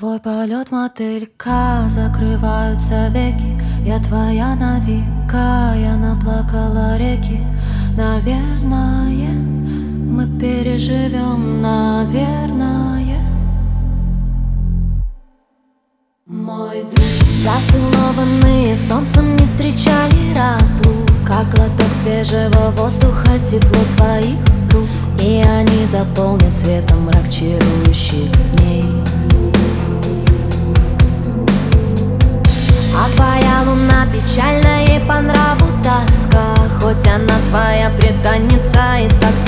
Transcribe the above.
твой полет мотылька, закрываются веки. Я твоя навека, я наплакала реки. Наверное, мы переживем, наверное. Мой друг. Зацелованные солнцем не встречали разлук, как глоток свежего воздуха, тепло твоих рук. И они заполнят светом мрак чарующих дней. А твоя луна печальна, ей по нраву тоска, хоть она твоя преданница и так